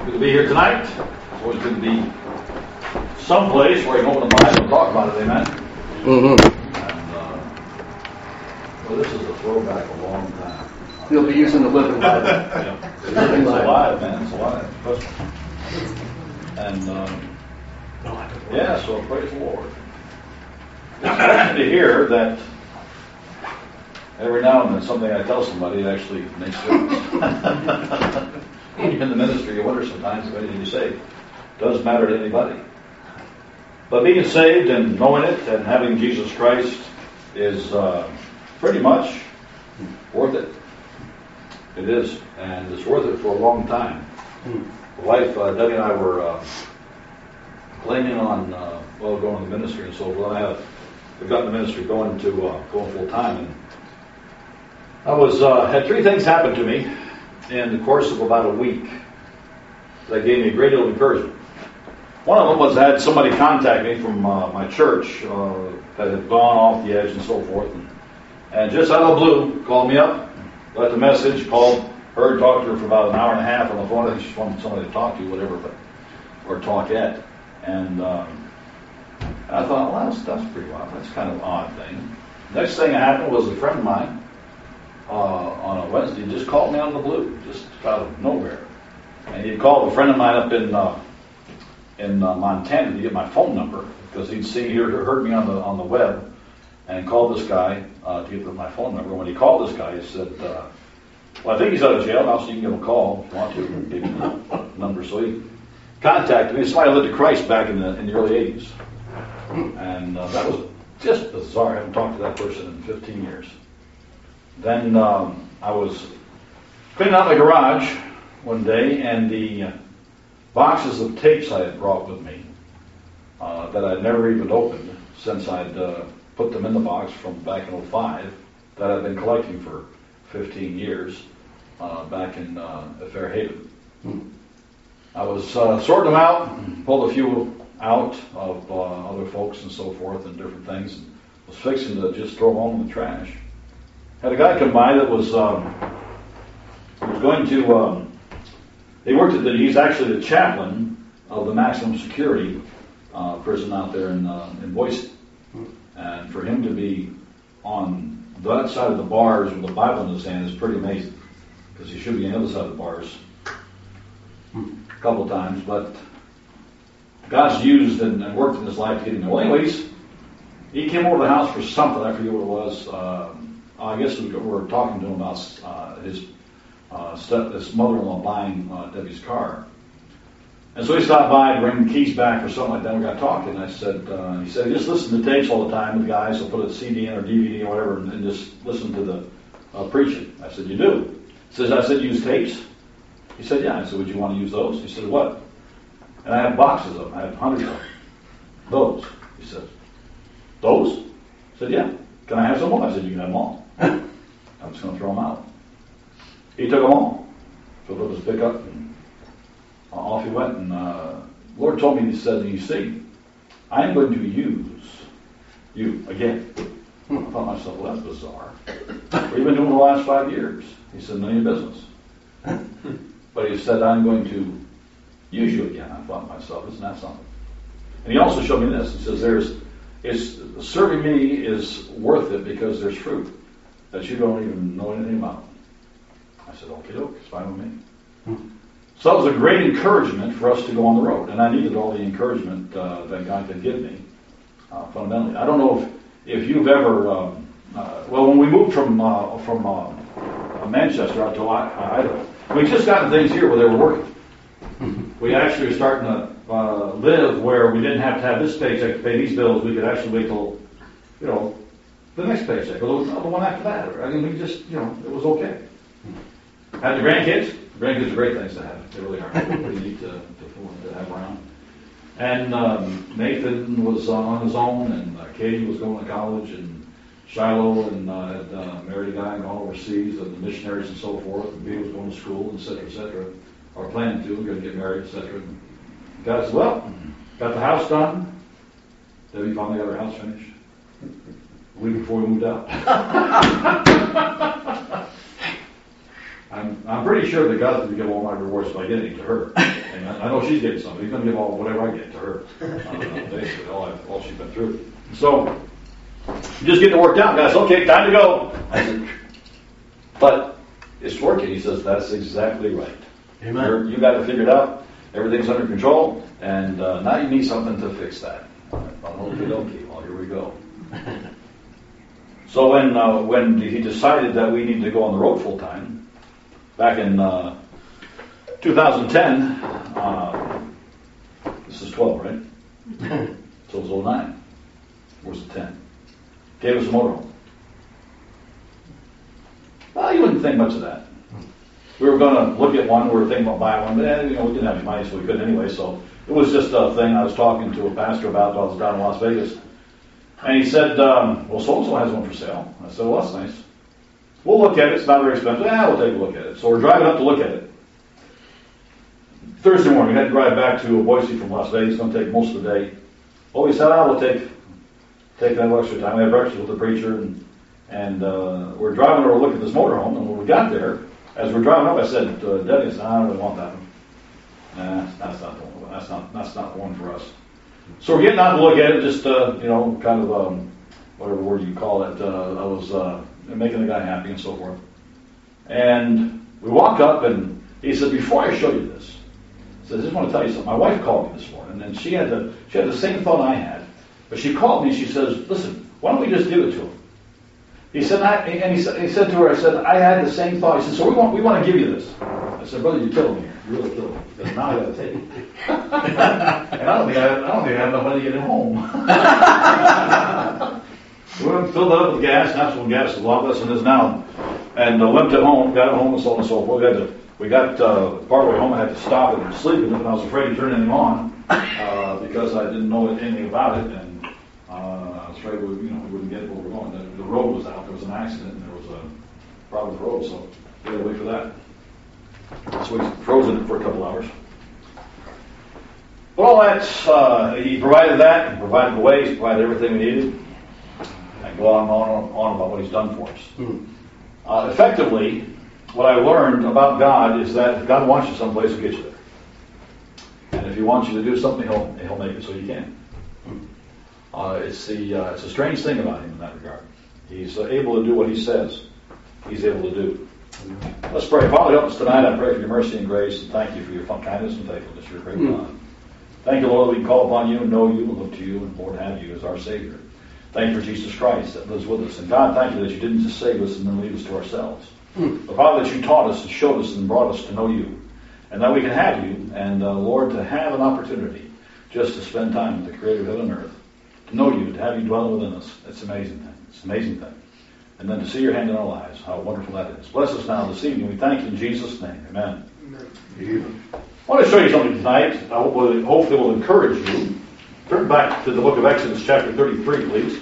Good to be here tonight. It's always good to be someplace where you can open the Bible and talk about it, amen? Mm-hmm. And, well, this is a throwback a long time. You'll be using the Living Bible. Yeah. It's alive, man. It's alive. Trust me. And, yeah, so praise the Lord. It's interesting to hear that every now and then something I tell somebody actually makes sense. In the ministry, you wonder sometimes if anything you say does matter to anybody. But being saved and knowing it and having Jesus Christ is pretty much worth it. It is, and it's worth it for a long time. The wife, Debbie and I were planning on going to the ministry and so forth. We've got the ministry going full time, and I had three things happen to me in the course of about a week that gave me a great deal of encouragement. One of them was I had somebody contact me from my church that had gone off the edge and so forth, and just out of the blue called me up, left a message, called her, talked to her for about an hour and a half on the phone. I think she just wanted somebody to talk to, whatever, or talk at. And I thought, well, that's pretty wild. That's kind of an odd thing. Next thing that happened was a friend of mine on a Wednesday just called me out of the blue, just out of nowhere. And he called a friend of mine up in Montana to get my phone number because he'd heard me on the web, and called this guy to get my phone number. When he called this guy, he said, well, I think he's out of jail now, so you can give him a call if you want to. Give him the number. So he contacted me. Somebody lived to Christ back in the early 80s. And that was just bizarre. I haven't talked to that person in 15 years. Then I was cleaning out my garage one day, and the boxes of tapes I had brought with me that I'd never even opened since I'd put them in the box from back in 2005 that I'd been collecting for 15 years back in Fairhaven. I was sorting them out, pulled a few out of other folks and so forth and different things, and was fixing to just throw them in the trash. Had a guy come by that was going to. He's actually the chaplain of the maximum security prison out there in Boise, and for him to be on that side of the bars with a Bible in his hand is pretty amazing, because he should be on the other side of the bars a couple of times, but God's used and worked in his life to get him there. Well, anyways, he came over to the house for something. I forget what it was. I guess we were talking to him about his mother-in-law buying Debbie's car. And so he stopped by to bring the keys back or something like that. We got talking. And he said, just listen to tapes all the time with guys. So put a CD in or DVD or whatever and just listen to the preaching. I said, you do? He says, I said, use tapes? He said, yeah. I said, would you want to use those? He said, what? And I have boxes of them. I have hundreds of them. Those. He said, those? I said, yeah. Can I have some more? I said, you can have them all. I'm just going to throw them out. He took them all. Filled up his pickup and off he went. And the Lord told me, he said, you see, I'm going to use you again. I thought to myself, well, that's bizarre. What have you been doing the last 5 years? He said, none of your business. But he said, I'm going to use you again. I thought to myself, isn't that something? And he also showed me this. He says, serving me is worth it because there's fruit that you don't even know anything about. I said, okay, it's fine with me. So that was a great encouragement for us to go on the road. And I needed all the encouragement that God could give me, fundamentally. I don't know if you've ever, when we moved from Manchester out to Idaho, we just gotten things here where they were working. We actually were starting to live where we didn't have to have this paycheck to pay these bills. We could actually wait till, the next paycheck, or the one after that. I mean, we just, it was okay. Had the grandkids. The grandkids are great things to have. They really are. Pretty neat to have around. And Nathan was on his own, and Katie was going to college, and Shiloh and had married a guy and gone overseas, and the missionaries and so forth, and B was going to school, et cetera, or planning to, going to get married, et cetera. And God said, well, got the house done. Debbie finally got her house finished. A week before we moved out. I'm I'm pretty sure that God's going to give all my rewards by getting it to her. And I know she's getting something. He's going to give all whatever I get to her. Basically, all she's been through. So, just getting it worked out. Guys, okay, time to go. I said, but it's working. He says, that's exactly right. Amen. You got it figured out. Everything's under control. And now you need something to fix that. Okay, well, here we go. So when he decided that we need to go on the road full time, back in 2010, this is 12, right? So it was 09. Where's the 10? Gave us a motorhome. Well, you wouldn't think much of that. We were going to look at one. We were thinking about buying one, but we didn't have any money, so we couldn't anyway. So it was just a thing I was talking to a pastor about while I was down in Las Vegas. And he said, well, so-and-so has one for sale. I said, well, that's nice. We'll look at it. It's not very expensive. Yeah, we'll take a look at it. So we're driving up to look at it. Thursday morning, we had to drive back to Boise from Las Vegas. It's going to take most of the day. Well, we said, we'll take that extra time. We had breakfast with the preacher, and we're driving over to look at this motorhome. And when we got there, as we're driving up, I said, Debbie, I said, I don't really want that one. That's not the one. That's not the one for us. So we're getting out to look at it, just, kind of, whatever word you call it. I was making the guy happy and so forth. And we walk up, and he said, before I show you this, he said, I just want to tell you something. My wife called me this morning, and she had the same thought I had. But she called me, and she says, listen, why don't we just give it to him? He said, he said to her, I said, I had the same thought. He said, so we want to give you this. I said, brother, you're killing me. You're really killing me. Because now I got to take it. And I don't think I have enough money to get it home. We went and filled it up with gas. Natural gas is a lot less than it is now. And limped it home, got it home, and so on and so forth. We got part of the way home. I had to stop it and sleep in it, and I was afraid to turn anything on because I didn't know anything about it. And I was afraid we wouldn't get where we were going. The road was out. There was an accident, and there was a problem with the road, so we had to wait for that. So we froze in it for a couple hours. But all that, he provided that, he provided the ways, he provided everything we needed. I can go on and on about what he's done for us. Effectively, what I learned about God is that if God wants you someplace, he'll get you there. And if he wants you to do something, he'll make it so you can. It's a strange thing about him in that regard. He's able to do what he says he's able to do. Let's pray. Father, help us tonight. I pray for your mercy and grace, and thank you for your kindness and faithfulness. You're a great God. Thank you, Lord, that we can call upon you and know you and look to you and, Lord, have you as our Savior. Thank you for Jesus Christ that lives with us. And God, thank you that you didn't just save us and then leave us to ourselves. But Father, that you taught us and showed us and brought us to know you. And that we can have you and, Lord, to have an opportunity just to spend time with the Creator of heaven and earth. To know you, to have you dwell within us. It's an amazing thing. It's an amazing thing. And then to see your hand in our lives. How wonderful that is. Bless us now this evening. We thank you in Jesus' name. Amen. Amen. I want to show you something tonight. I hopefully will encourage you. Turn back to the book of Exodus chapter 33, please.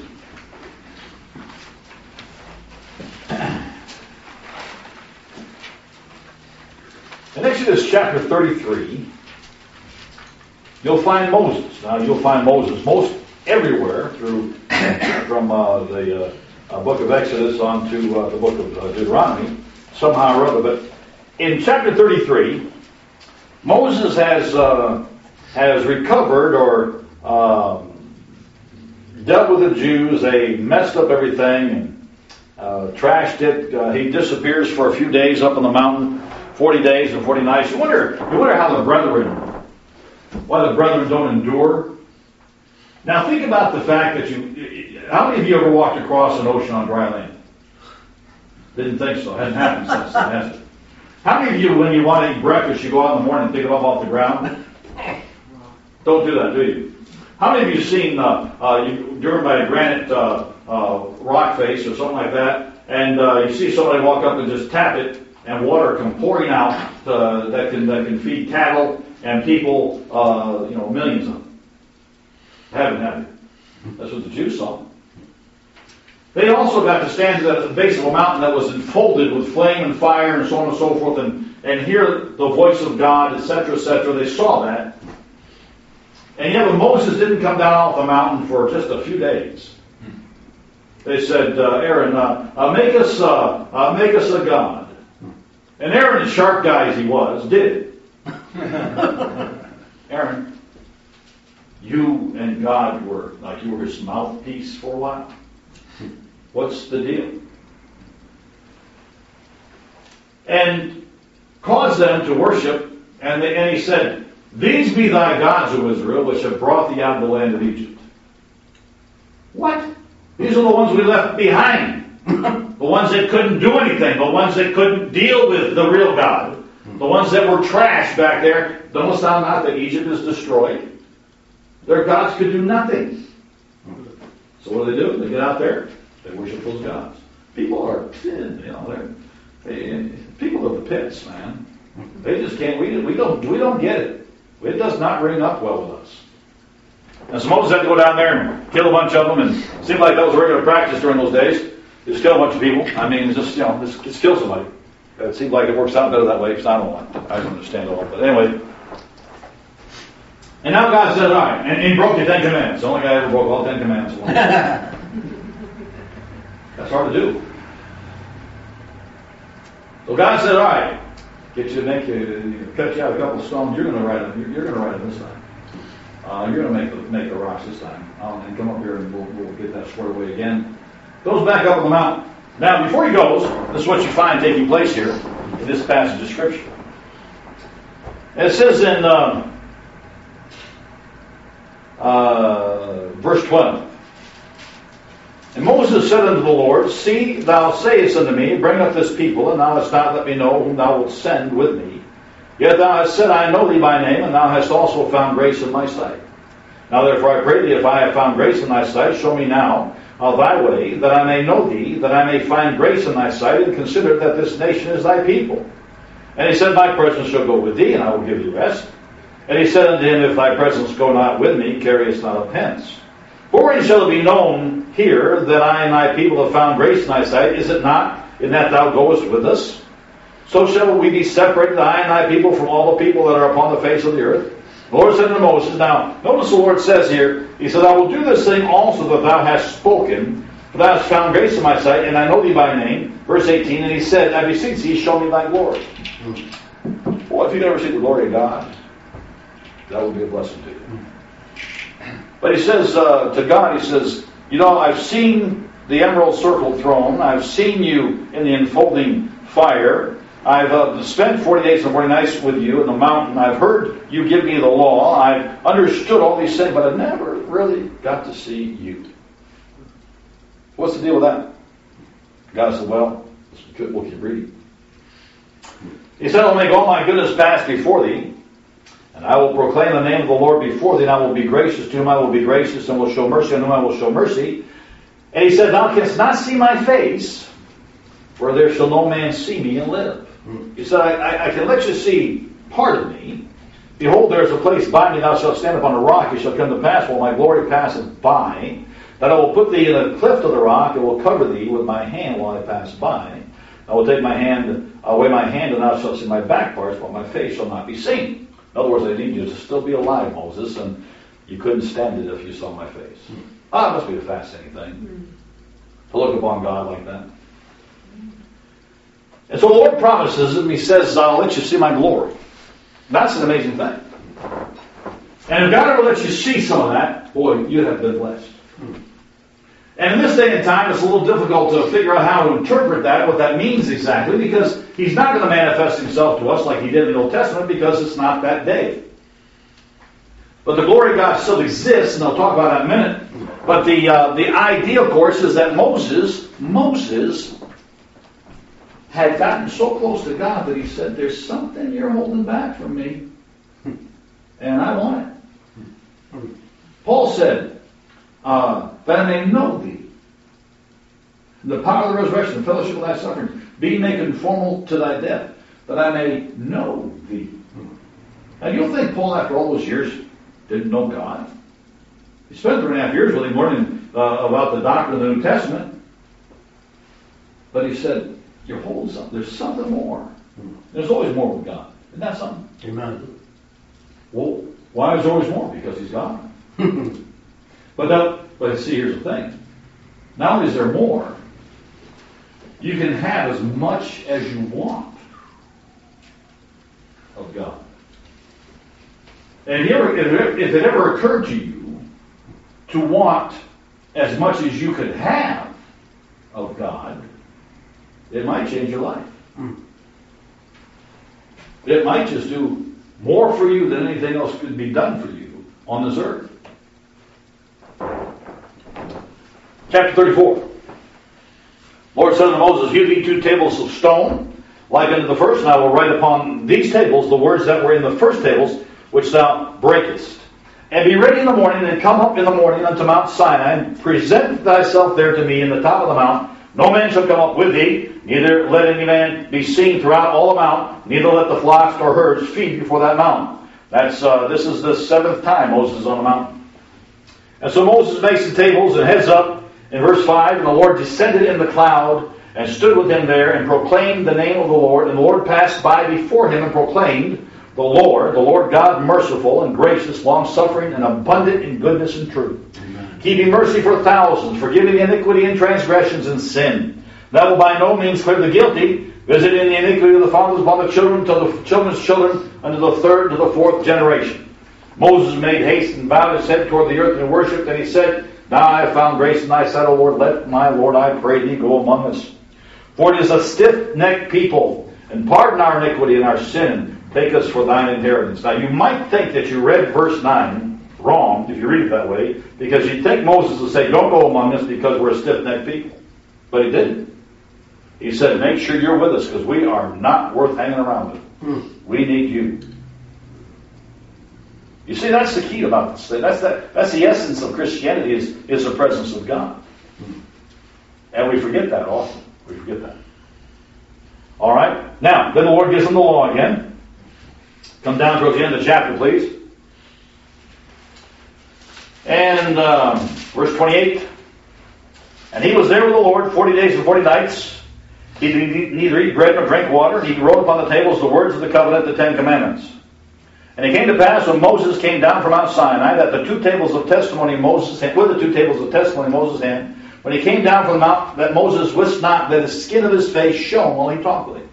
In Exodus chapter 33, you'll find Moses. Now, you'll find Moses most everywhere through from the book of Exodus on to the book of Deuteronomy, somehow or other. But in chapter 33, Moses has recovered or dealt with the Jews. They messed up everything and trashed it. He disappears for a few days up on the mountain, 40 days and 40 nights. You wonder how why the brethren don't endure. Now think about the fact that how many of you ever walked across an ocean on dry land? Didn't think so. Hasn't happened since then, has it? How many of you, when you want to eat breakfast, you go out in the morning and pick it up off the ground? Don't do that, do you? How many of you seen driven by a granite rock face or something like that, and you see somebody walk up and just tap it, and water come pouring out that can feed cattle and people, millions of them? Haven't, have you? That's what the Jews saw. They also got to stand at the base of a mountain that was enfolded with flame and fire and so on and so forth and hear the voice of God, etc., etc. They saw that. And yet when Moses didn't come down off the mountain for just a few days, they said, Aaron, make us a god. And Aaron, the sharp guy as he was, did it. Aaron, you and God were like you were his mouthpiece for a while. What's the deal? And caused them to worship, and he said, these be thy gods, O Israel, which have brought thee out of the land of Egypt. What? These are the ones we left behind. The ones that couldn't do anything. The ones that couldn't deal with the real God. The ones that were trash back there. Notice thou not that Egypt is destroyed. Their gods could do nothing. So what do? They get out there. They worship those gods. People are, people are the pits, man. They just can't. We don't get it. It does not ring up well with us. And so Moses had to go down there and kill a bunch of them, and it seemed like that was regular practice during those days. Just kill a bunch of people. I mean, just kill somebody. It seems like it works out better that way. Because I don't understand it all, but anyway. And now God said, all right, and he broke the 10 Commandments. The only guy ever broke all 10 Commandments. That's hard to do. So God said, all right, cut you out a couple of stones. You're going to write them. You're going to write them this time. You're going to make the rocks this time. And come up here and we'll get that squared away again. Goes back up on the mountain. Now, before he goes, this is what you find taking place here in this passage of Scripture. And it says in verse 12, and Moses said unto the Lord, see, thou sayest unto me, bring up this people, and thou hast not let me know whom thou wilt send with me. Yet thou hast said, I know thee by name, and thou hast also found grace in my sight. Now therefore I pray thee, if I have found grace in thy sight, show me now thy way, that I may know thee, that I may find grace in thy sight, and consider that this nation is thy people. And he said, my presence shall go with thee, and I will give thee rest. And he said unto him, if thy presence go not with me, carry us not up hence. For when shall it be known here that I and thy people have found grace in thy sight? Is it not in that thou goest with us? So shall we be separated, I and thy people, from all the people that are upon the face of the earth. The Lord said unto Moses, now, notice the Lord says here, he said, I will do this thing also that thou hast spoken, for thou hast found grace in my sight, and I know thee by name. Verse 18, and he said, I beseech thee, show me thy glory. Well, if you never see the glory of God, that would be a blessing to you. But he says to God, he says, I've seen the emerald circled throne. I've seen you in the enfolding fire. I've spent 40 days and 40 nights with you in the mountain. I've heard you give me the law. I've understood all these things, but I've never really got to see you. What's the deal with that? God said, well, we'll keep reading. He said, I'll make all my goodness pass before thee, and I will proclaim the name of the Lord before thee, and I will be gracious to whom I will be gracious, and will show mercy on whom I will show mercy. And he said, thou canst not see my face, for there shall no man see me and live. He said, I can let you see part of me. Behold, there is a place by me, thou shalt stand upon a rock. It shall come to pass, while my glory passeth by, that I will put thee in a cleft of the rock, and will cover thee with my hand while I pass by. I will take my hand, away my hand, and thou shalt see my back parts, but my face shall not be seen. In other words, I need you to still be alive, Moses, and you couldn't stand it if you saw my face. It must be a fascinating thing to look upon God like that. And so the Lord promises him, he says, I'll let you see my glory. That's an amazing thing. And if God ever lets you see some of that, boy, you have been blessed. And in this day and time, it's a little difficult to figure out how to interpret that, what that means exactly, because he's not going to manifest himself to us like he did in the Old Testament, because it's not that day. But the glory of God still exists, and I'll talk about that in a minute. But the idea, of course, is that Moses had gotten so close to God that he said, there's something you're holding back from me, and I want it. Paul said, that I may know thee, the power of the resurrection, the fellowship of thy sufferings, be made conformal to thy death, that I may know thee. Now you'll think Paul, after all those years, didn't know God. He spent 3.5 years with him learning about the doctrine of the New Testament. But he said, you're holding something. There's something more. There's always more with God. Isn't that something? Amen. Well, why is there always more? Because he's God. But see, here's the thing. Not only is there more, you can have as much as you want. of God. And if it ever occurred to you to want as much as you could have of God, it might change your life. It might just do more for you than anything else could be done for you on this earth. Chapter 34. Lord said unto Moses, hew thee 2 tables of stone, like unto the first, and I will write upon these tables the words that were in the first tables, which thou breakest. And be ready in the morning, and come up in the morning unto Mount Sinai, and present thyself there to me in the top of the mount. No man shall come up with thee, neither let any man be seen throughout all the mount, neither let the flocks or herds feed before that mount. This is the 7th time Moses is on the mountain. And so Moses makes the tables and heads up in verse 5, and the Lord descended in the cloud and stood with him there and proclaimed the name of the Lord. And the Lord passed by before him and proclaimed, the Lord God merciful and gracious, long-suffering and abundant in goodness and truth. Amen. Keeping mercy for thousands, forgiving iniquity and transgressions and sin. That will by no means clear the guilty, visiting the iniquity of the fathers upon the children, to the children's children, unto the 3rd to the 4th generation. Moses made haste and bowed his head toward the earth and worshipped, and he said, Now I have found grace in thy sight, O Lord. Let my Lord, I pray thee, go among us. For it is a stiff-necked people, and pardon our iniquity and our sin. Take us for thine inheritance. Now you might think that you read verse 9 wrong, if you read it that way, because you'd think Moses would say, don't go among us because we're a stiff-necked people. But he didn't. He said, make sure you're with us because we are not worth hanging around with. We need you. You see, that's the key about this thing. That's the essence of Christianity is the presence of God. And we forget that often. We forget that. All right. Now, then the Lord gives them the law again. Come down towards the end of the chapter, please. And verse 28. And he was there with the Lord 40 days and 40 nights. He did neither eat bread nor drink water. He wrote upon the tables the words of the covenant, the 10 commandments. And it came to pass when Moses came down from Mount Sinai that the 2 tables of testimony Moses had, with the 2 tables of testimony Moses had, when he came down from the mount, that Moses wist not that the skin of his face shone while he talked with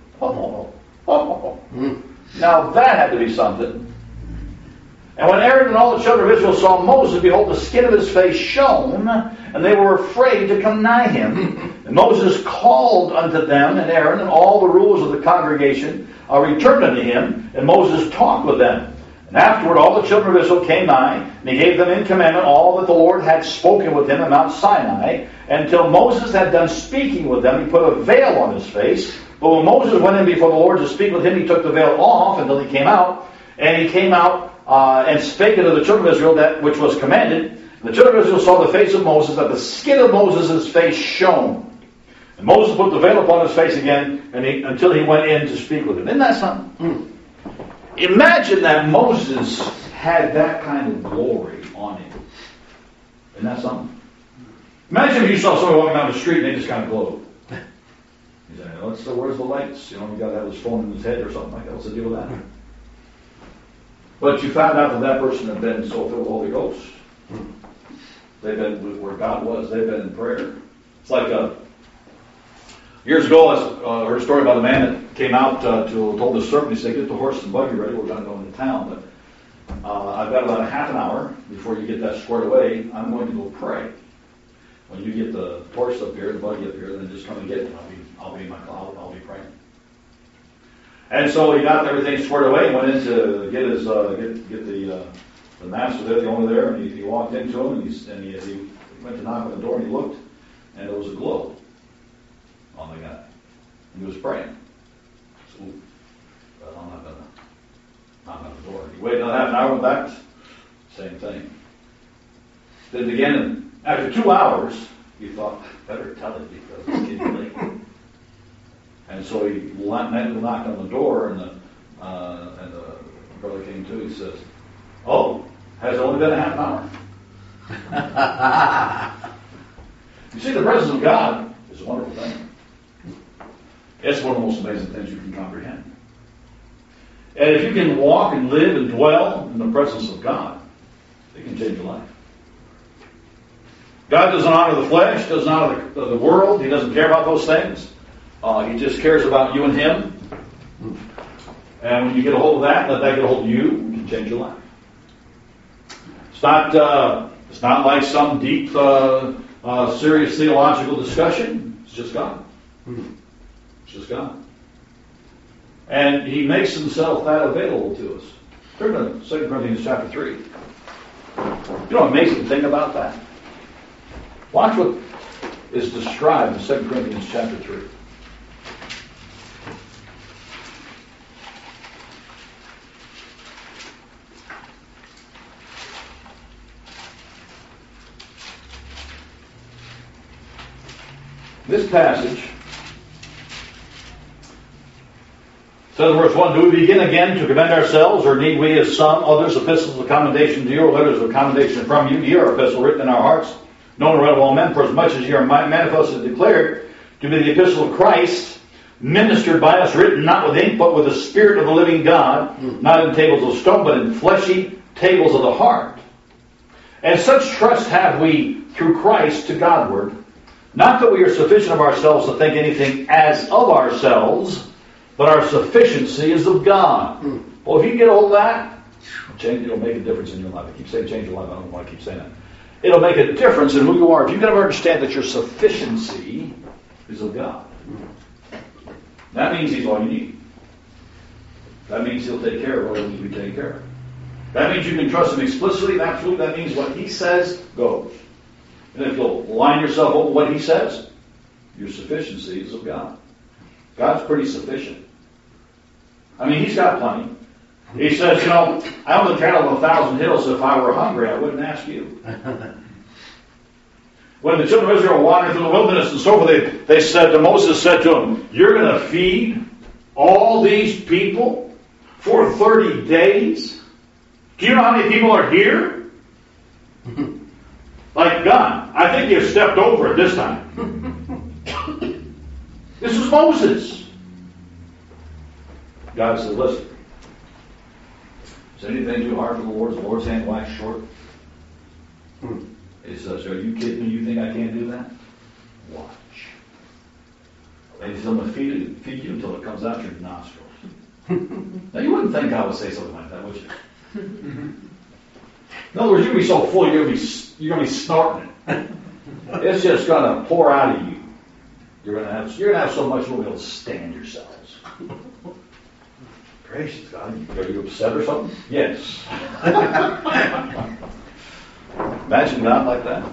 him. Now that had to be something. And when Aaron and all the children of Israel saw Moses, behold, the skin of his face shone, and they were afraid to come nigh him. And Moses called unto them, and Aaron and all the rulers of the congregation returned unto him, and Moses talked with them. And afterward all the children of Israel came nigh, and he gave them in commandment all that the Lord had spoken with him at Mount Sinai. Until Moses had done speaking with them, he put a veil on his face. But when Moses went in before the Lord to speak with him, he took the veil off until he came out. And he came out and spake unto the children of Israel that which was commanded. And the children of Israel saw the face of Moses, that the skin of Moses' face shone. And Moses put the veil upon his face again until he went in to speak with him. Isn't that something? Imagine that Moses had that kind of glory on him. Isn't that something? Imagine if you saw somebody walking down the street and they just kind of glowed. You say, where's the lights? You got to have his phone in his head or something like that. What's the deal with that? But you found out that person had been so filled with the Holy Ghost. They've been where God was. They've been in prayer. It's like years ago, I heard a story about a man that came out told the servant, he said, get the horse and buggy ready. We're going to go into town. But I've got about a half an hour before you get that squared away. I'm going to go pray. When you get the horse up here, the buggy up here, then just come and get it. I'll be in my cloud. I'll be praying. And so he got everything squared away and went in to get his get the master there, the owner there, and he walked into him and he went to knock on the door and he looked, and there was a glow on the guy. And he was praying. So, but I'm not going to knock on the door. He waited another half an hour, went back, same thing. Did it again, and after 2 hours, he thought, better tell it because it's getting late. And so he knocked on the door, and the brother came to. He says, "Oh, has it only been a half an hour?" You see, the presence of God is a wonderful thing. It's one of the most amazing things you can comprehend. And if you can walk and live and dwell in the presence of God, it can change your life. God doesn't honor the flesh, doesn't honor the world. He doesn't care about those things. He just cares about you and Him. And when you get a hold of that, let that get a hold of you, it can change your life. It's not like some deep, serious theological discussion. It's just God. It's just God. And He makes Himself that available to us. Turn to 2 Corinthians chapter 3. You know an amazing thing about that? Watch what is described in 2 Corinthians chapter 3. This passage says in verse 1, do we begin again to commend ourselves, or need we, as some others, epistles of commendation to you, or letters of commendation from you? Ye are epistle written in our hearts, known and read of all men, for as much as ye are manifestly declared to be the epistle of Christ, ministered by us, written not with ink, but with the Spirit of the living God, not in tables of stone, but in fleshy tables of the heart. And such trust have we through Christ to Godward, not that we are sufficient of ourselves to think anything as of ourselves, but our sufficiency is of God. Well, if you get hold of that, it'll make a difference in your life. I keep saying change your life. I don't want to keep saying that. It'll make a difference in who you are. If you can ever understand that your sufficiency is of God, that means He's all you need. That means He'll take care of what we take care of. That means you can trust Him explicitly and absolutely. That means what He says goes. And if you'll line yourself up with what He says, your sufficiency is of God. God's pretty sufficient. I mean, He's got plenty. He says, I own the cattle of 1,000 hills. If I were hungry, I wouldn't ask you. When the children of Israel were wandering through the wilderness and so forth, they said, Moses said to them, you're going to feed all these people for 30 days? Do you know how many people are here? Like God, I think you've stepped over it this time. This is Moses. God said, listen, is anything too hard for the Lord? Is the Lord's hand waxed short? He says, are you kidding me? You think I can't do that? Watch. And He's going to feed you until it comes out your nostrils. Now, you wouldn't think I would say something like that, would you? In other words, you're going to be so full, you're going to be snorting it. It's just going to pour out of you. You're going to have so much you won't be able to stand yourselves. Gracious God, are you upset or something? Yes. Imagine God like that.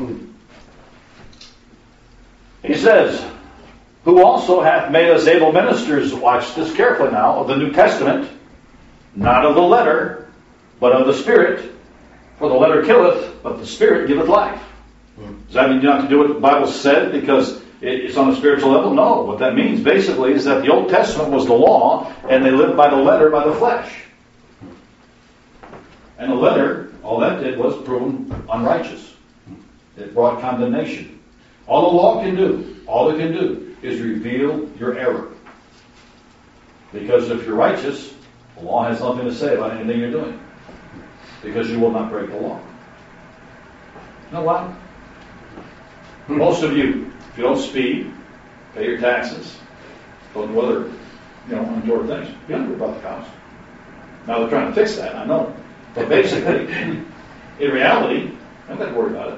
He says, who also hath made us able ministers, watch this carefully now, of the New Testament, not of the letter, but of the Spirit. For the letter killeth, but the Spirit giveth life. Does that mean you don't have to do what the Bible said because it's on a spiritual level? No. What that means basically is that the Old Testament was the law, and they lived by the letter, by the flesh. And the letter, all that did was prove them unrighteous. It brought condemnation. All the law can do, all it can do, is reveal your error. Because if you're righteous, the law has nothing to say about anything you're doing. Because you will not break the law. You know what? Most of you, if you don't speed, pay your taxes, don't do other, untoward things, you don't worry about the cops. Now they're trying to fix that, I know. But basically, in reality, I'm not going to worry about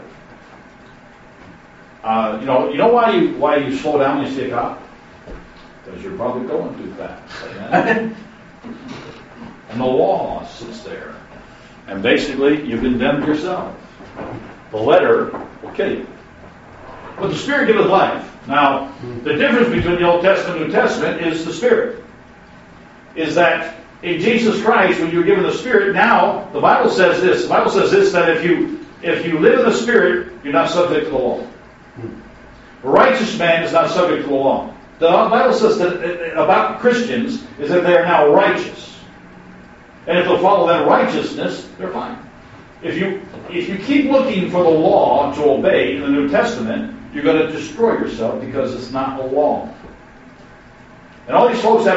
it. You know why you slow down when you see a cop? Because you're probably going too fast. And the law sits there. And basically, you condemned yourself. The letter will kill you. But the Spirit giveth life. Now, the difference between the Old Testament and New Testament is the Spirit. Is that in Jesus Christ, when you're given the Spirit, now, the Bible says this. The Bible says this, that if you live in the Spirit, you're not subject to the law. A righteous man is not subject to the law. The Bible says that about Christians is that they are now righteous. And if they'll follow that righteousness, they're fine. If you keep looking for the law to obey in the New Testament, you're going to destroy yourself because it's not a law. And all these folks have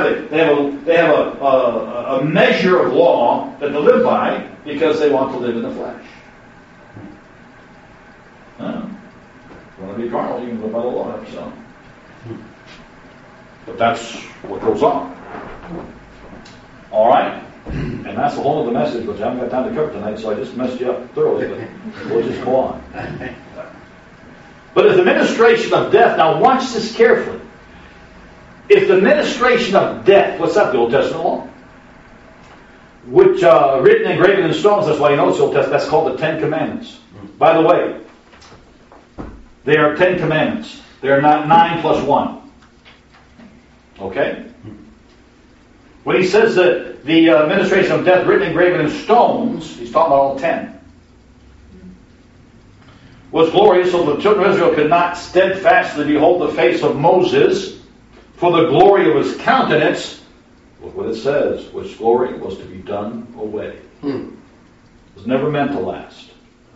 a measure of law that they live by because they want to live in the flesh. If you want to be carnal, you can live by the law yourself. But that's what goes on. All right? And that's the whole of the message, which I haven't got time to cover tonight, so I just messed you up thoroughly, but we'll just go on. But if the ministration of death, now watch this carefully. If the ministration of death, what's that, the Old Testament law? Which, written, engraven in stones, that's why you know it's the Old Testament, that's called the Ten Commandments. By the way, they are 10 commandments. They are not 9 plus 1. Okay? When he says that the administration of death written, engraven in stones, he's talking about all 10. Was glorious, so the children of Israel could not steadfastly behold the face of Moses for the glory of his countenance. Look what it says, which glory was to be done away. It was never meant to last.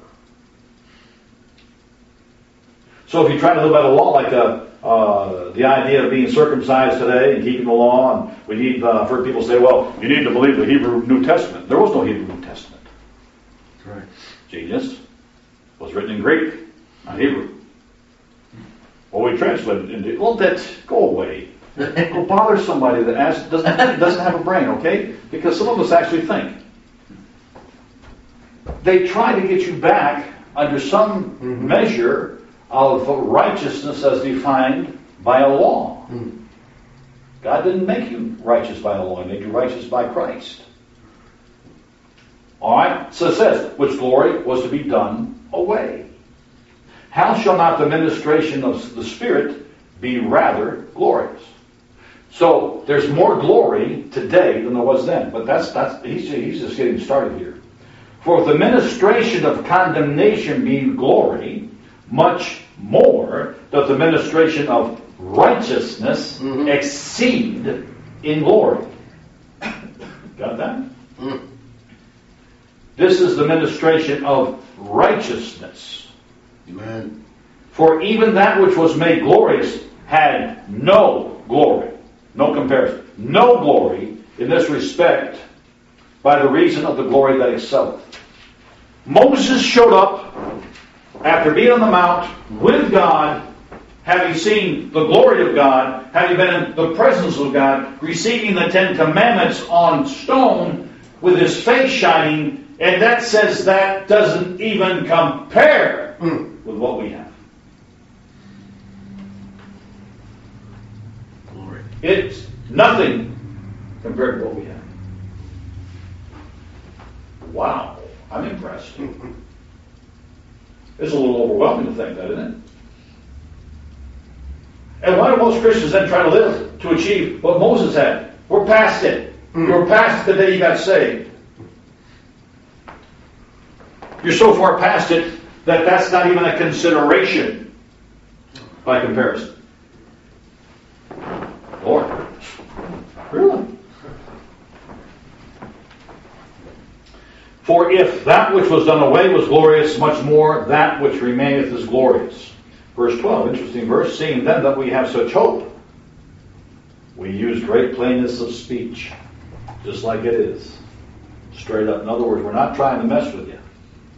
So if you try to live by the law, like the idea of being circumcised today and keeping the law, and we need, I've heard people say, well, you need to believe the Hebrew New Testament. There was no Hebrew New Testament. That's right. Jesus was written in Greek, not Hebrew. Well, we translated it into, well, go away. Go bother somebody that doesn't have a brain, okay? Because some of us actually think. They try to get you back under some measure of righteousness as defined by a law. God didn't make you righteous by a law. He made you righteous by Christ. Alright? So it says, which glory was to be done away. How shall not the ministration of the Spirit be rather glorious? So there's more glory today than there was then. But he's just getting started here. For if the ministration of condemnation be glory, much more doth the ministration of righteousness exceed in glory. Got that? This is the ministration of righteousness. Amen. For even that which was made glorious had no glory. No comparison. No glory in this respect by the reason of the glory that excelleth. Moses showed up after being on the mount with God, having seen the glory of God, having been in the presence of God, receiving the 10 Commandments on stone with his face shining, and that says that doesn't even compare with what we have. Glory. It's nothing compared to what we have. Wow, I'm impressed. It's a little overwhelming to think that, isn't it? And why do most Christians then try to live to achieve what Moses had? We're past it. You're past it the day you got saved. You're so far past it that that's not even a consideration by comparison. Lord, really? For if that which was done away was glorious, much more that which remaineth is glorious. Verse 12, interesting verse. Seeing then that we have such hope, we use great plainness of speech, just like it is. Straight up. In other words, we're not trying to mess with you.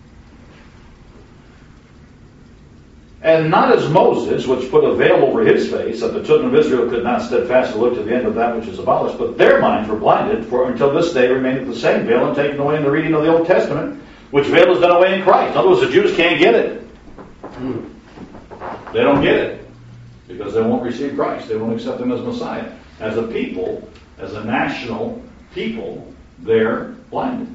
And not as Moses, which put a veil over his face, that the children of Israel could not steadfastly look to the end of that which is abolished, but their minds were blinded, for until this day remaineth the same veil, and taken away in the reading of the Old Testament, which veil is done away in Christ. In other words, the Jews can't get it. They don't get it, because they won't receive Christ. They won't accept Him as Messiah. As a people, as a national people, they're blinded.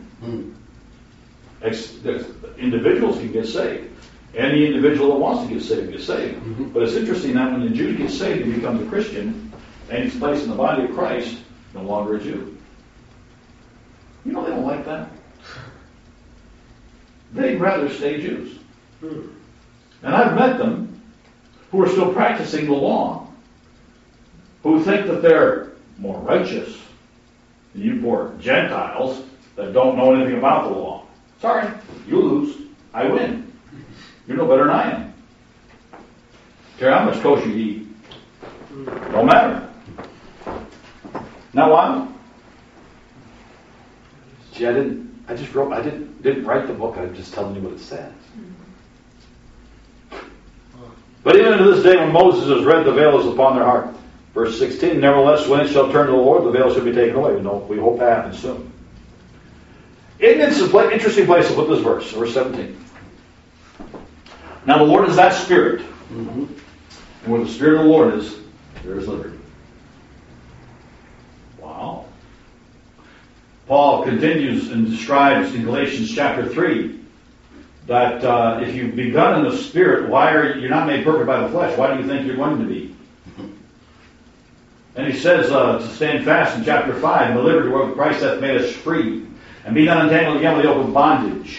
Individuals can get saved. Any individual that wants to get saved gets saved. But it's interesting that when the Jew gets saved, he becomes a Christian, and he's placed in the body of Christ, no longer a Jew. You know they don't like that. They'd rather stay Jews. And I've met them who are still practicing the law, who think that they're more righteous than you poor Gentiles that don't know anything about the law. Sorry, you lose. I win. You're no better than I am. Care how much kosher you eat. Don't matter. Now why? See, I didn't write the book. I'm just telling you what it says. But even to this day, when Moses has read, the veil is upon their heart. Verse 16, nevertheless, when it shall turn to the Lord, the veil shall be taken away. We hope that happens soon. Isn't it an interesting place to put this verse, verse 17? Now the Lord is that Spirit. Mm-hmm. And where the Spirit of the Lord is, there is liberty. Wow. Paul continues and describes in Galatians chapter 3 that if you've begun in the Spirit, you're not made perfect by the flesh? Why do you think you're going to be? And he says to stand fast in chapter 5, in the liberty wherewith Christ hath made us free, and be not entangled again with the yoke of bondage.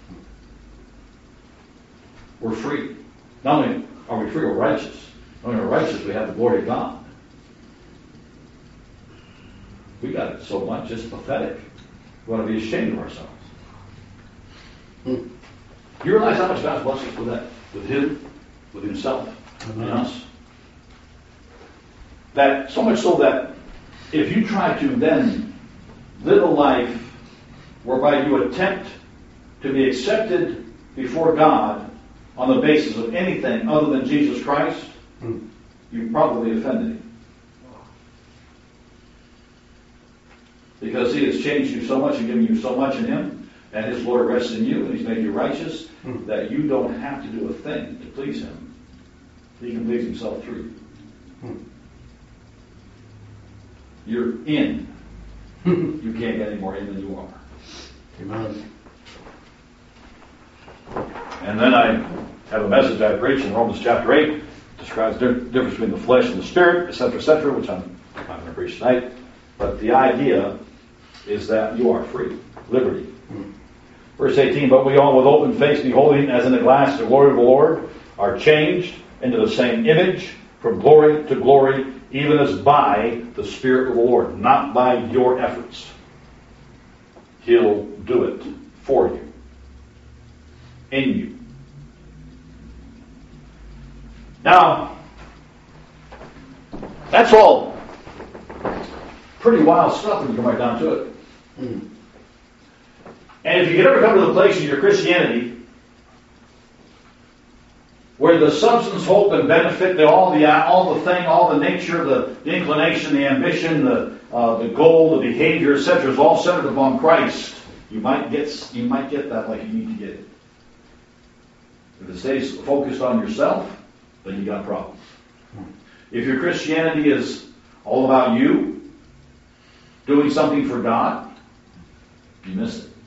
We're free. Not only are we free, we're righteous. Not only are we righteous, we have the glory of God. We got it so much, it's pathetic. We ought to be ashamed of ourselves. You realize how much God's blessed us with that? With Him, with Himself, and us? That so much so that if you try to then live a life whereby you attempt to be accepted before God on the basis of anything other than Jesus Christ, you've probably offended Him. Because He has changed you so much and given you so much in Him, and His Lord rests in you, and He's made you righteous, that you don't have to do a thing to please Him. He can please Himself through you. You're in. You can't get any more in than you are. Amen. And then I have a message I preach in Romans chapter 8. Describes the difference between the flesh and the spirit, etc., which I'm not going to preach tonight. But the idea is that you are free. Liberty. Verse 18, but we all with open face beholding as in a glass the glory of the Lord are changed into the same image from glory to glory, even as by the Spirit of the Lord, not by your efforts. He'll do it for you. In you. Now, that's all pretty wild stuff when you come right down to it. And if you could ever come to the place in your Christianity where the substance, hope, and benefit, all the nature, the inclination, the ambition, the goal, the behavior, etc., is all centered upon Christ, you might get that like you need to get it. If it stays focused on yourself, then you got problems. If your Christianity is all about you doing something for God, you miss it.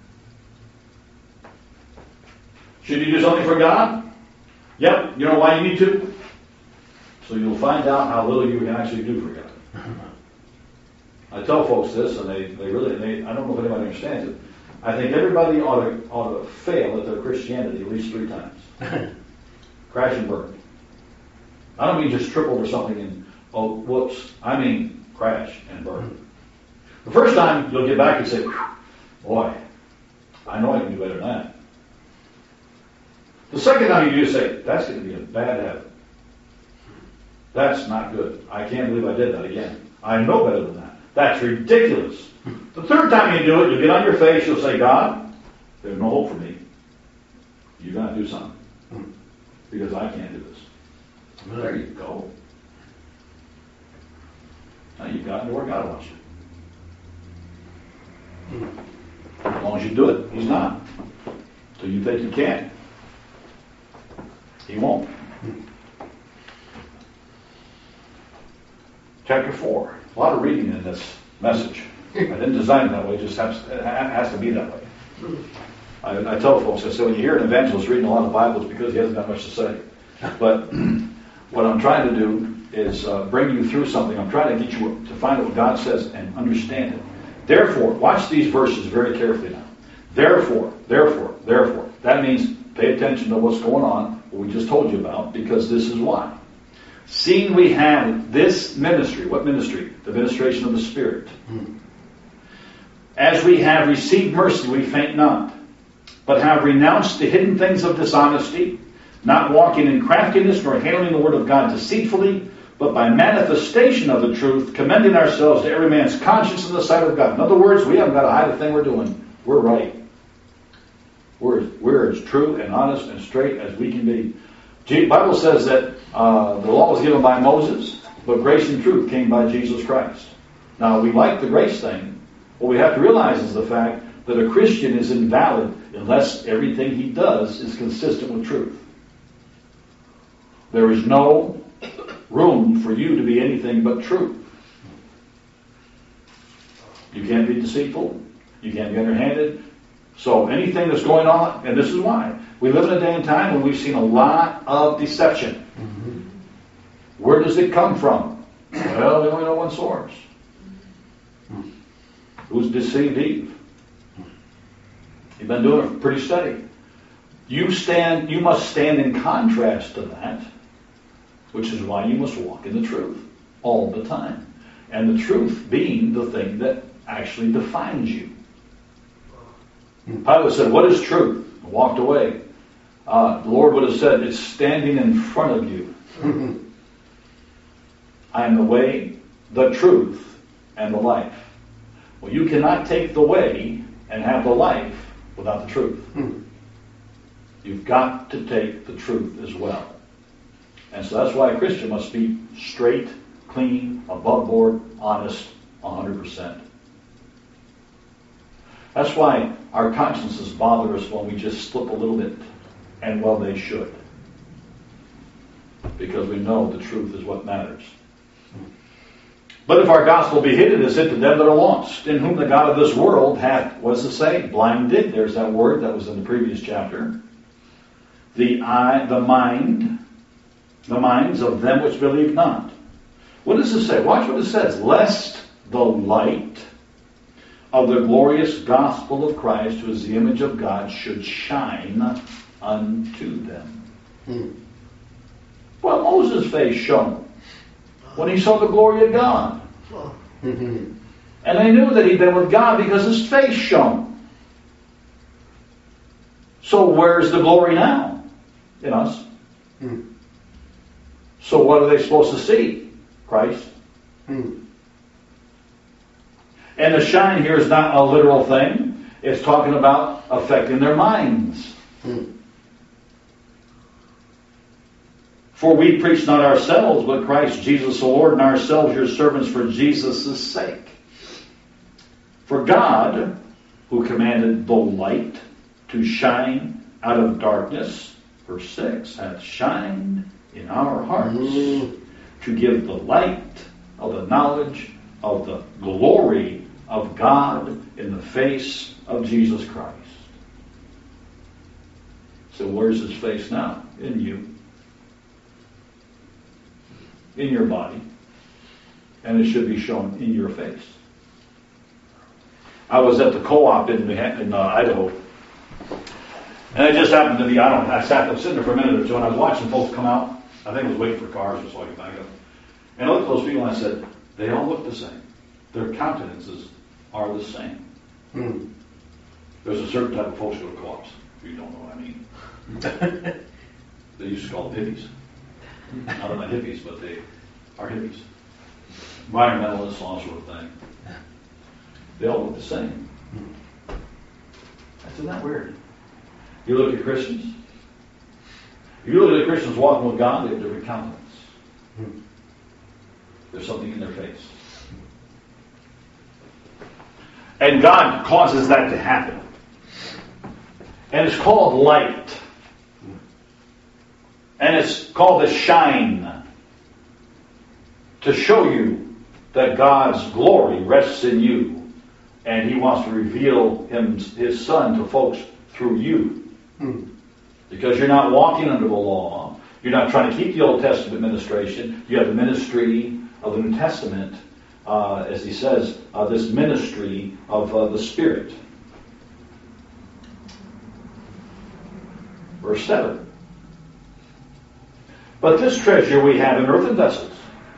Should you do something for God? Yep. You know why you need to? So you'll find out how little you can actually do for God. I tell folks this, and they really, I don't know if anybody understands it. I think everybody ought to fail at their Christianity at least 3 times. Crash and burn. I don't mean just trip over something and, oh, whoops. I mean crash and burn. The first time, you'll get back and say, boy, I know I can do better than that. The second time you do say, that's going to be a bad habit. That's not good. I can't believe I did that again. I know better than that. That's ridiculous. The third time you do it, you'll get on your face, you'll say, God, there's no hope for me. You've got to do something. Because I can't do this. There you go. Now you've gotten to where God wants you. As long as you do it, He's not. So you think you can. He won't. Chapter 4. A lot of reading in this message. I didn't design it that way. It just has to be that way. I tell folks, I say, when you hear an evangelist reading a lot of Bibles, because he hasn't got much to say. But what I'm trying to do is bring you through something. I'm trying to get you to find out what God says and understand it. Therefore, watch these verses very carefully now. Therefore. That means pay attention to what's going on, what we just told you about, because this is why. Seeing we have this ministry, what ministry? The ministration of the Spirit. As we have received mercy, we faint not, but have renounced the hidden things of dishonesty, not walking in craftiness, nor handling the word of God deceitfully, but by manifestation of the truth, commending ourselves to every man's conscience in the sight of God. In other words, we haven't got to hide the thing we're doing. We're right. We're as true and honest and straight as we can be. The Bible says that the law was given by Moses, But grace and truth came by Jesus Christ. Now, we like the grace thing. What we have to realize is the fact that a Christian is invalid unless everything he does is consistent with truth. There is no room for you to be anything but truth. You can't be deceitful. You can't be underhanded. So anything that's going on, and this is why. We live in a day and time when we've seen a lot of deception. Mm-hmm. Where does it come from? Well, we only know one source. Who's deceived Eve? You've been doing it pretty steady. You must stand in contrast to that, which is why you must walk in the truth all the time. And the truth being the thing that actually defines you. Pilate said, "What is truth?" And walked away. The Lord would have said, "It's standing in front of you. I am the way, the truth, and the life." Well, you cannot take the way and have the life without the truth. You've got to take the truth as well. And so that's why a Christian must be straight, clean, above board, honest, 100%. That's why our consciences bother us when we just slip a little bit. And well, they should. Because we know the truth is what matters. But if our gospel be hid, it is hid to them that are lost, in whom the God of this world hath, what does it say? Blinded. There's that word that was in the previous chapter. The minds of them which believe not. What does it say? Watch what it says. Lest the light of the glorious gospel of Christ, who is the image of God, should shine unto them. Well, Moses' face shone when he saw the glory of God. And they knew that he'd been with God because his face shone. So where's the glory now? In us. So what are they supposed to see? Christ. And the shine here is not a literal thing. It's talking about affecting their minds. For we preach not ourselves, but Christ Jesus the Lord, and ourselves your servants for Jesus' sake. For God, who commanded the light to shine out of darkness, verse 6, hath shined in our hearts to give the light of the knowledge of the glory of God in the face of Jesus Christ. So where's his face now? In you. In your body. And it should be shown in your face. I was at the co-op in Idaho. And it just happened to be, I sat sitting there for a minute or two, and I was watching folks come out. I think I was waiting for cars or so I could back up. And I looked at those people and I said, they all look the same. Their countenances are the same. There's a certain type of folks who go to co-ops. You don't know what I mean. They used to call them hippies. Not only hippies, but they are hippies. Environmentalists, all sort of thing. They all look the same. Isn't that weird? You look at Christians. If you look at Christians walking with God, they have different countenance. There's something in their face. And God causes that to happen. And it's called light. And it's called the shine. To show you that God's glory rests in you. And He wants to reveal His Son to folks through you. Because you're not walking under the law. You're not trying to keep the Old Testament ministration. You have the ministry of the New Testament, as he says, this ministry of the Spirit. Verse 7. But this treasure we have in earthen vessels,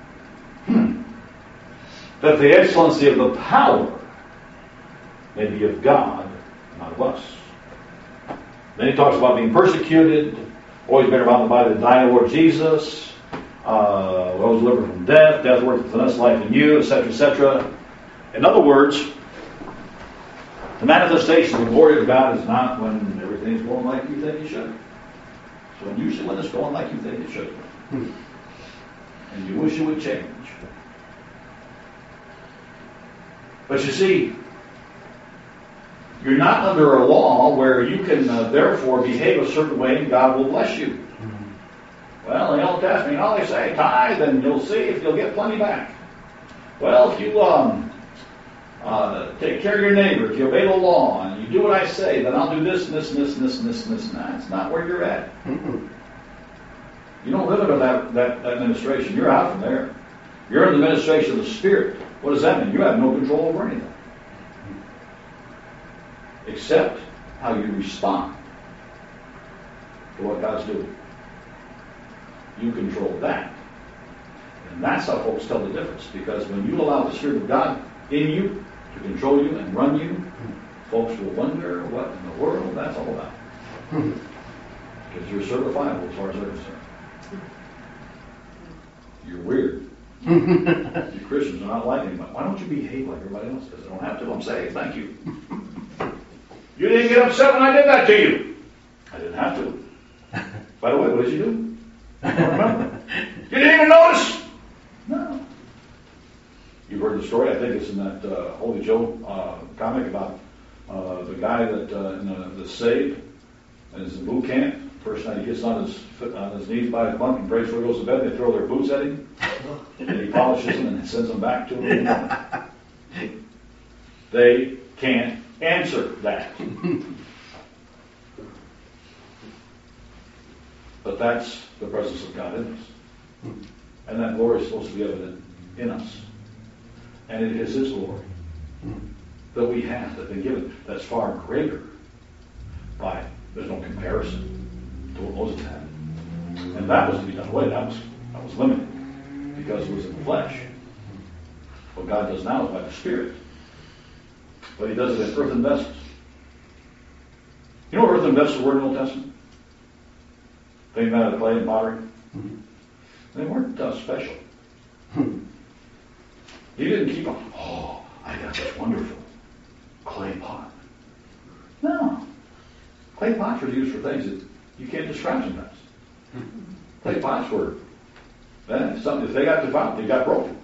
that the excellency of the power may be of God, not of us. Then he talks about being persecuted, always been about by the dying Lord Jesus, was delivered from death, death worketh in us, life in you, etc., etc. In other words, the manifestation of the glory of God is not when everything's going like you think it should. So usually when it's going like you think it should. And you wish it would change. But you see, you're not under a law where you can therefore behave a certain way and God will bless you. Well, in the Old Testament, all they say, tithe, and you'll see if you'll get plenty back. Well, if you take care of your neighbor, if you obey the law, and you do what I say, then I'll do this, and this, and this, and this, and this, and this, and that. It's not where you're at. You don't live under that administration. You're out from there. You're in the administration of the Spirit. What does that mean? You have no control over anything. Except how you respond to what God's doing. You control that. And that's how folks tell the difference. Because when you allow the Spirit of God in you to control you and run you, folks will wonder what in the world that's all about. Because you're certifiable as far as they're concerned. You're weird. You Christians are not like anybody. Why don't you behave like everybody else? Because I don't have to. I'm saved. Thank you. You didn't get upset when I did that to you. I didn't have to. By the way, what did you do? I don't remember. You didn't even notice? No. You've heard the story. I think it's in that Holy Joe comic about the guy that's saved and is in boot camp. First night he gets on his knees by his bunk and prays before he goes to bed. They throw their boots at him. And he polishes them and sends them back to him. They can't answer that. But that's the presence of God in us. And that glory is supposed to be evident in us. And it is His glory that we have, that been given, that's far greater. There's no comparison to what Moses had. And that was to be done away. That was limited because it was in the flesh. What God does now is by the Spirit. But He does it in earthen vessels. You know what earthen vessels were in the Old Testament? They made out of clay and pottery. They weren't special. He didn't keep them. Oh, I got this wonderful clay pot. No. Clay pots were used for things that you can't describe sometimes. Clay pots were, if they got defied, they got broken.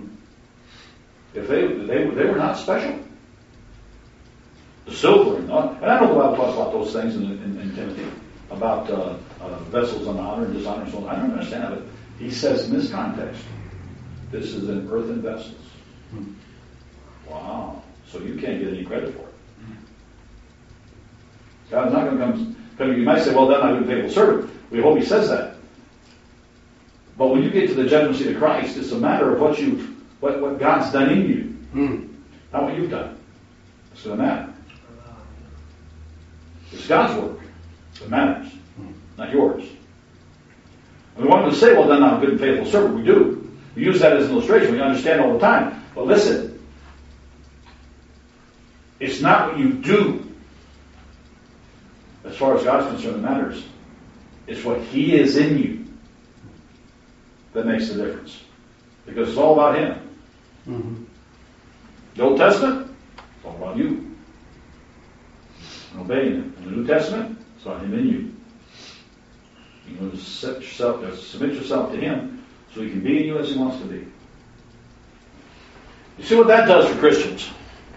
If they were not special. The silver, and I know the Bible talks about those things in Timothy, about vessels on honor and dishonor and so on. I don't understand it. He says in this context, this is in earthen vessels. Wow. So you can't get any credit for it. God's not going to come. You might say, well, then I would be faithful servant. We hope He says that. But when you get to the judgment seat of Christ, it's a matter of what God's done in you. Not what you've done. It's going to matter. It's God's work that matters, not yours. And we want them to say, well, then I'm a good and faithful servant. We do. We use that as an illustration. We understand all the time. But listen, it's not what you do. As far as God's concerned, that matters. It's what He is in you that makes the difference. Because it's all about Him. The Old Testament, it's all about you. And obeying Him. In the New Testament, it's about Him in you. You know, submit yourself to Him so He can be in you as He wants to be. You see what that does for Christians?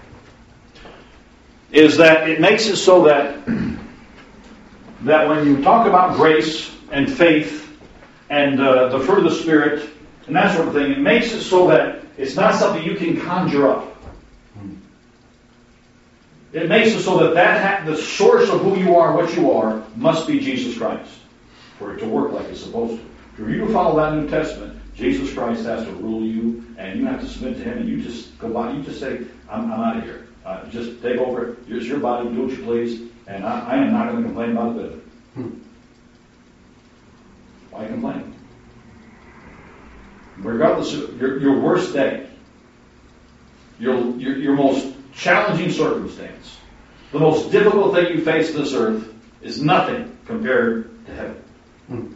Is that it makes it so that when you talk about grace and faith and the fruit of the Spirit and that sort of thing, it makes it so that it's not something you can conjure up. It makes it so that the source of who you are, what you are, must be Jesus Christ for it to work like it's supposed to. For you to follow that New Testament, Jesus Christ has to rule you, and you have to submit to Him, and you just go by. You just say, I'm out of here. Just take over. Here's your body. Do what you please. And I am not going to complain about a bit of it. Why complain? Regardless of your worst day, your most challenging circumstance, the most difficult thing you face on this earth is nothing compared to heaven.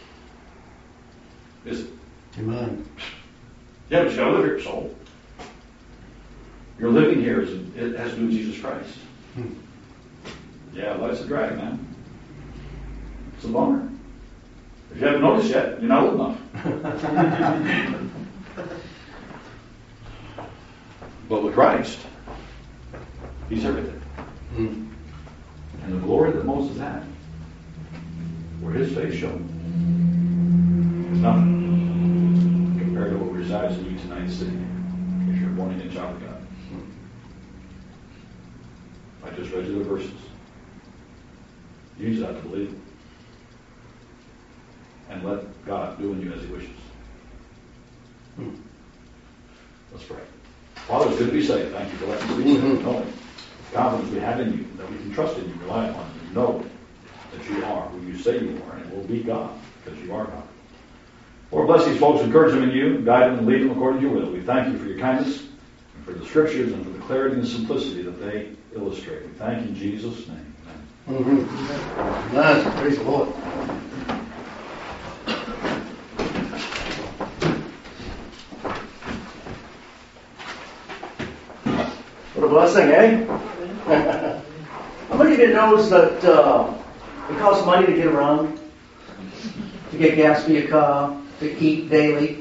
Is it? Amen. Yeah, but you got to live here, soul. Your living here it has to do with Jesus Christ. Yeah, life's a drag, man. It's a bummer. If you haven't noticed yet, you're not old enough. But with Christ, He's everything. And the glory that Moses had, where his face shone, is nothing compared to what resides in you tonight, sitting here, if you're a born-again child of God. I just read you the verses. You just have to believe it. And let God do in you as He wishes. Let's pray. Father, it's good to be saved. Thank you for letting us be saved. Knowing the confidence we have in you, that we can trust in you, rely upon you, know that you are who you say you are, and will be God, because you are God. Lord, bless these folks, encourage them in you, guide them and lead them according to your will. We thank you for your kindness, and for the scriptures, and for the clarity and the simplicity that they illustrate. We thank you in Jesus' name. Amen. Amen. Praise the Lord. What a blessing, eh? How many of you knows that it costs money to get around? To get gas for your car, to eat daily?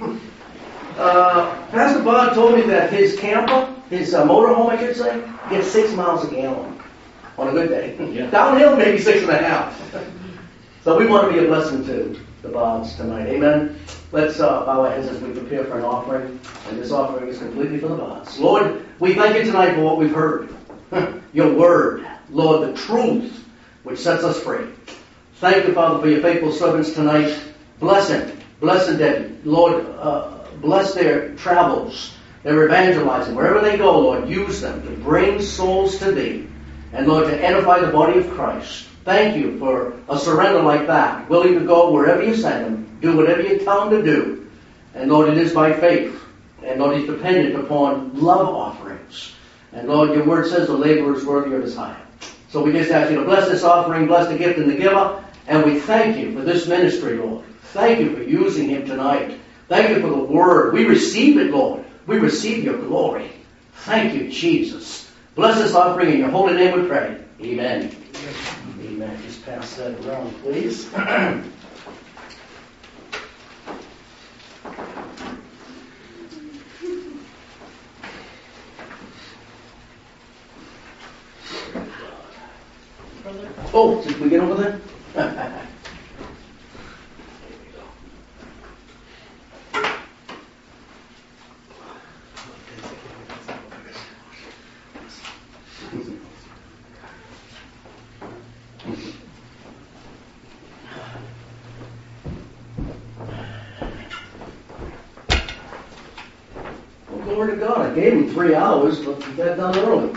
Pastor Bob told me that his camper, his motorhome I should say, gets 6 miles a gallon on a good day. Yeah. Downhill maybe 6.5. So we want to be a blessing to the Bobs tonight. Amen. Let's bow our heads as we prepare for an offering. And this offering is completely for the Bobs. Lord, we thank you tonight for what we've heard. Your word, Lord, the truth which sets us free. Thank you, Father, for your faithful servants tonight. Bless them. Bless them, Debbie. Lord, bless their travels, their evangelizing. Wherever they go, Lord, use them to bring souls to thee. And, Lord, to edify the body of Christ. Thank you for a surrender like that, willing to go wherever you send them, do whatever you tell them to do. And, Lord, it is by faith. And, Lord, it's dependent upon love offerings. And, Lord, your word says the laborer is worthy of his hire. So we just ask you to bless this offering, bless the gift and the giver. And we thank you for this ministry, Lord. Thank you for using him tonight. Thank you for the word. We receive it, Lord. We receive your glory. Thank you, Jesus. Bless this offering in your holy name we pray. Amen. Amen. Just pass that around, please. Oh, did we get over there? Well, glory to God. I gave him 3 hours, but he got done early.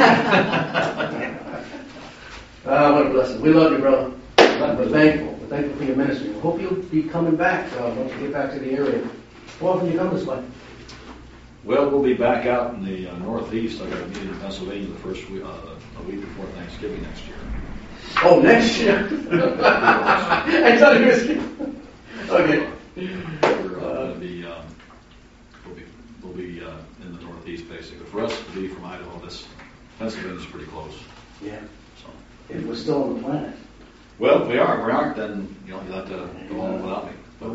What a blessing. We love you, brother. We're thankful. We're thankful for your ministry. We hope you'll be coming back once you get back to the area. How often do you come this way? Well, we'll be back out in the Northeast. I got a meeting in Pennsylvania the first week, a week before Thanksgiving next year. Oh, next year? I thought he was kidding. Okay. We'll be in the Northeast basically. For us to be from Idaho, Pennsylvania's pretty close. Yeah. So. If we're still on the planet. Well, we are. We aren't. Then you'll have to go on without me. But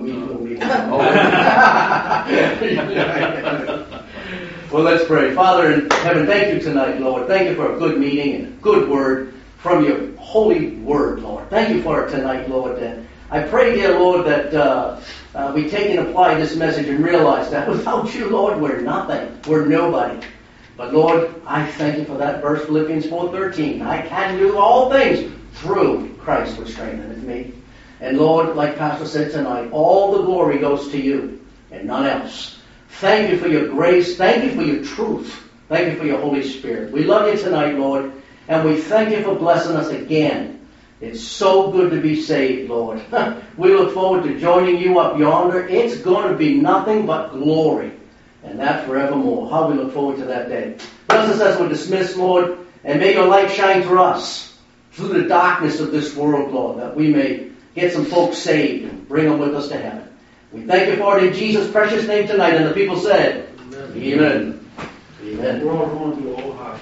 Well, let's pray. Father in heaven, thank you tonight, Lord. Thank you for a good meeting and a good word from your holy word, Lord. Thank you for it tonight, Lord. I pray, dear Lord, that we take and apply this message and realize that without you, Lord, we're nothing. We're nobody. But, Lord, I thank you for that verse, Philippians 4:13. I can do all things through Christ which strengtheneth me. And, Lord, like Pastor said tonight, all the glory goes to you and none else. Thank you for your grace. Thank you for your truth. Thank you for your Holy Spirit. We love you tonight, Lord, and we thank you for blessing us again. It's so good to be saved, Lord. We look forward to joining you up yonder. It's going to be nothing but glory, and that forevermore. How we look forward to that day. Bless us as we're dismissed, Lord, and may your light shine through us, through the darkness of this world, Lord, that we may get some folks saved and bring them with us to heaven. We thank you for it in Jesus' precious name tonight. And the people said, Amen. Amen. We're all going to Oahu.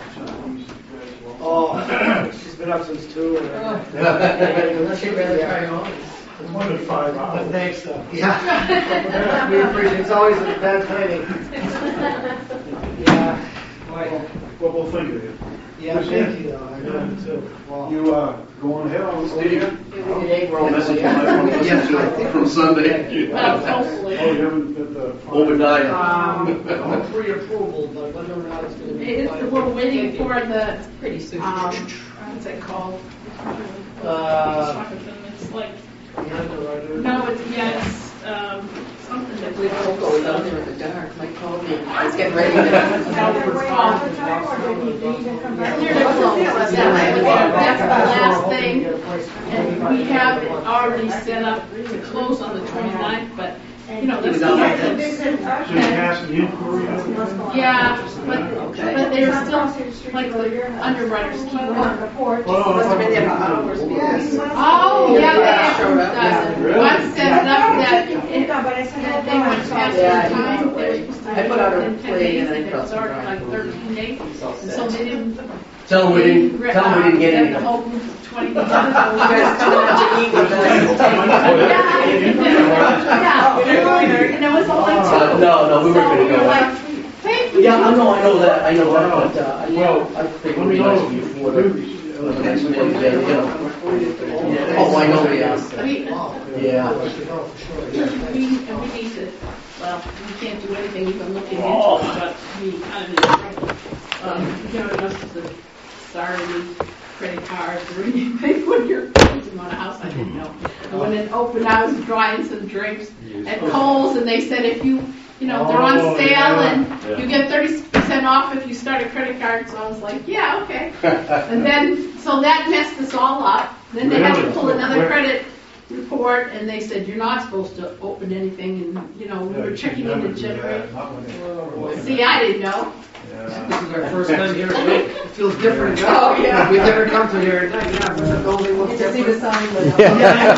Oh, she's been up since 2. Unless you'd rather try on. More than 5 But hours. thanks, though. Yeah. We appreciate it. It's always a bad timing. Yeah. Well, we'll think of you. Yeah, thank you, though. I know, too. Well, You, going ahead on this video? We're all messaging from Sunday. Hopefully. Oh, you haven't got the. Obadiah. pre-approval, but whether or not it's going to be. We're waiting for the, Pretty soon. what's it called? It's like, The underwriter. no, it's, yeah, it's, something that we Don't go don't down there in the dark. Mike called me. I was getting ready to. That's the last thing, and we have it already set up to close on the 29th, but, you know, that's. So you passed the inquiry? Yeah, but they're still, like, the underwriters keep on. Must have been there for hours. Oh, yeah, they actually does. One set it up that they went past their time, they're supposed to I put out a in 10 plea days, and I and it crossed the started line. like 13 days. And so they didn't. Tell them we didn't get They anything. had open 20 days. You guys coming out to eat with us? Yeah, and it was only two. No, we weren't So gonna we were go. like, thank you. Yeah, I know that, but, Well, I think let we'll me be nice know. before the next meeting, you know. Oh, I know, yeah. I mean, Yeah. Oh, for sure. we need to, well, we can't do anything even looking into it, but we kind of need trouble. You know, enough to start any credit cards or anything when you're closing on a house, I didn't know. And when it opened, I was drying some drapes at Kohl's, and they said if you know, they're on sale and you get 30% off if you start a credit card. So I was like, yeah, okay. And then, so that messed us all up. Then they had to pull another credit report, and they said you're not supposed to open anything. And you know, we were checking in to generate. See, I didn't know. This is our first time here. It feels different. Oh, yeah. We've never come to here. Yeah, the building looks Did you see the different. sign?